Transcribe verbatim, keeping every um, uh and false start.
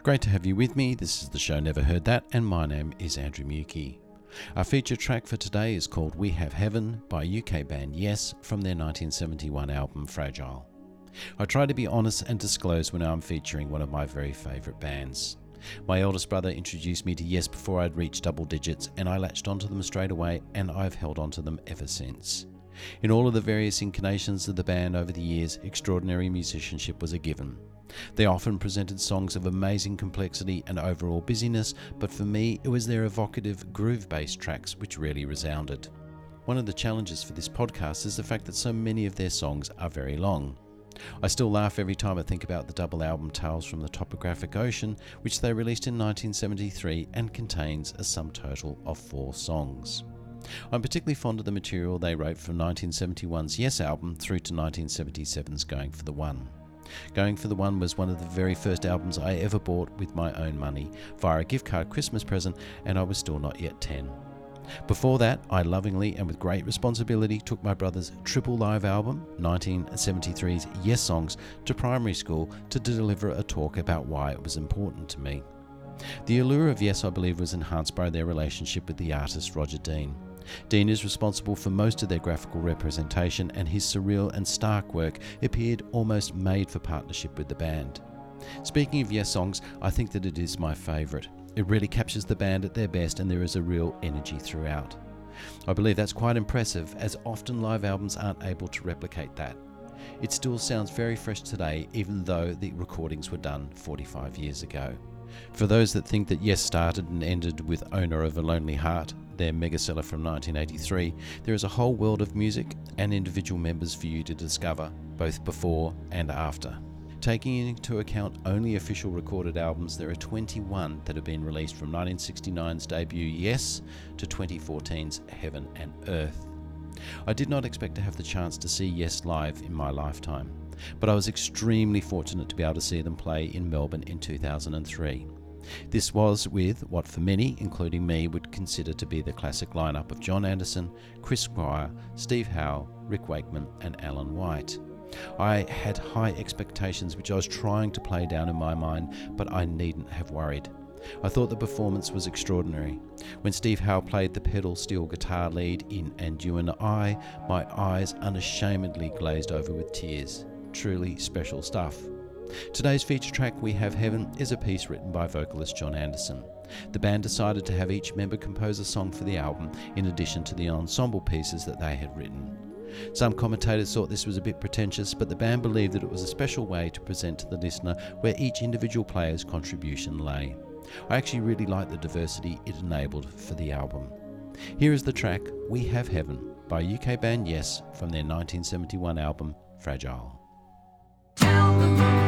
Great to have you with me. This is the show Never Heard That, and my name is Andrew Mukey. Our feature track for today is called We Have Heaven by U K band Yes from their nineteen seventy-one album Fragile. I try to be honest and disclose when I'm featuring one of my very favourite bands. My eldest brother introduced me to Yes before I'd reached double digits, and I latched onto them straight away, and I've held onto them ever since. In all of the various incarnations of the band over the years, extraordinary musicianship was a given. They often presented songs of amazing complexity and overall busyness, but for me it was their evocative groove-based tracks which really resounded. One of the challenges for this podcast is the fact that so many of their songs are very long. I still laugh every time I think about the double album Tales from the Topographic Ocean, which they released in nineteen seventy-three and contains a sum total of four songs. I'm particularly fond of the material they wrote from nineteen seventy-one's Yes album through to nineteen seventy-seven's Going for the One. Going for the One was one of the very first albums I ever bought with my own money via a gift card Christmas present, and I was still not yet ten. Before that, I lovingly and with great responsibility took my brother's triple live album, nineteen seventy-three's Yes Songs, to primary school to deliver a talk about why it was important to me. The allure of Yes, I believe, was enhanced by their relationship with the artist Roger Dean. Dean is responsible for most of their graphical representation, and his surreal and stark work appeared almost made for partnership with the band. Speaking of Yes Songs, I think that it is my favourite. It really captures the band at their best, and there is a real energy throughout. I believe that's quite impressive, as often live albums aren't able to replicate that. It still sounds very fresh today, even though the recordings were done forty-five years ago. For those that think that Yes started and ended with Owner of a Lonely Heart, their megaseller from nineteen eighty-three, there is a whole world of music and individual members for you to discover, both before and after. Taking into account only official recorded albums, there are twenty-one that have been released from nineteen sixty-nine's debut Yes to twenty fourteen's Heaven and Earth. I did not expect to have the chance to see Yes live in my lifetime, but I was extremely fortunate to be able to see them play in Melbourne in two thousand three. This was with what for many, including me, would consider to be the classic lineup of John Anderson, Chris Squire, Steve Howe, Rick Wakeman and Alan White. I had high expectations which I was trying to play down in my mind, but I needn't have worried. I thought the performance was extraordinary. When Steve Howe played the pedal steel guitar lead in And You and I, my eyes unashamedly glazed over with tears. Truly special stuff. Today's feature track, We Have Heaven, is a piece written by vocalist John Anderson. The band decided to have each member compose a song for the album, in addition to the ensemble pieces that they had written. Some commentators thought this was a bit pretentious, but the band believed that it was a special way to present to the listener where each individual player's contribution lay. I actually really liked the diversity it enabled for the album. Here is the track We Have Heaven by U K band Yes from their nineteen seventy-one album Fragile. Tell the